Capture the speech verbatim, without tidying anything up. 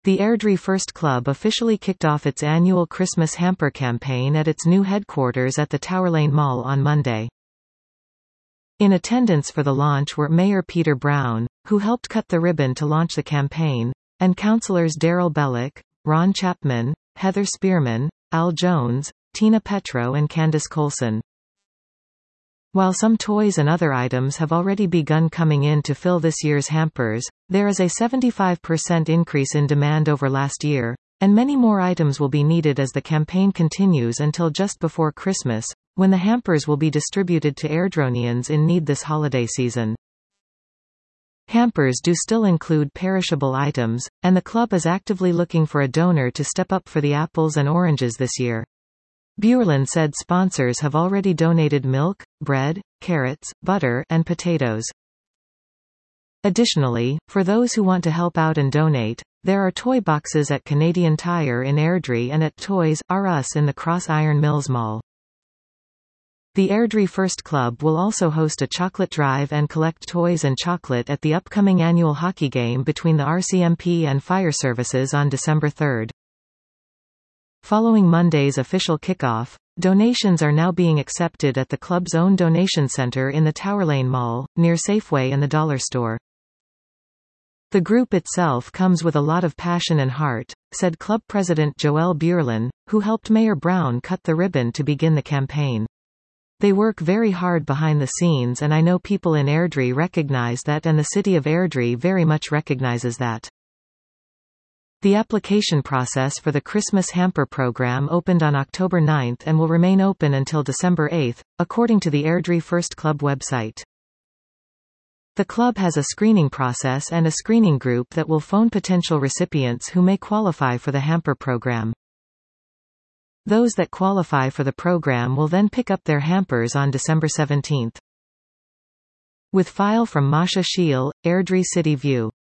The Airdrie First Club officially kicked off its annual Christmas hamper campaign at its new headquarters at the Towerlane Mall on Monday. In attendance for the launch were Mayor Peter Brown, who helped cut the ribbon to launch the campaign, and councillors Daryl Bellick, Ron Chapman, Heather Spearman, Al Jones, Tina Petro and Candice Colson. While some toys and other items have already begun coming in to fill this year's hampers, there is a seventy-five percent increase in demand over last year, and many more items will be needed as the campaign continues until just before Christmas, when the hampers will be distributed to Airdronians in need this holiday season. Hampers do still include perishable items, and the club is actively looking for a donor to step up for the apples and oranges this year. Buerlin said sponsors have already donated milk, bread, carrots, butter, and potatoes. Additionally, for those who want to help out and donate, there are toy boxes at Canadian Tire in Airdrie and at Toys R Us in the Cross Iron Mills Mall. The Airdrie First Club will also host a chocolate drive and collect toys and chocolate at the upcoming annual hockey game between the R C M P and Fire Services on December third. Following Monday's official kickoff, donations are now being accepted at the club's own donation center in the Towerlane Mall, near Safeway and the Dollar Store. The group itself comes with a lot of passion and heart, said club president Joelle Buerlin, who helped Mayor Brown cut the ribbon to begin the campaign. They work very hard behind the scenes and I know people in Airdrie recognize that and the city of Airdrie very much recognizes that. The application process for the Christmas Hamper program opened on October ninth and will remain open until December eighth, according to the Airdrie First Club website. The club has a screening process and a screening group that will phone potential recipients who may qualify for the hamper program. Those that qualify for the program will then pick up their hampers on December seventeenth. With file from Masha Shiel, Airdrie City View.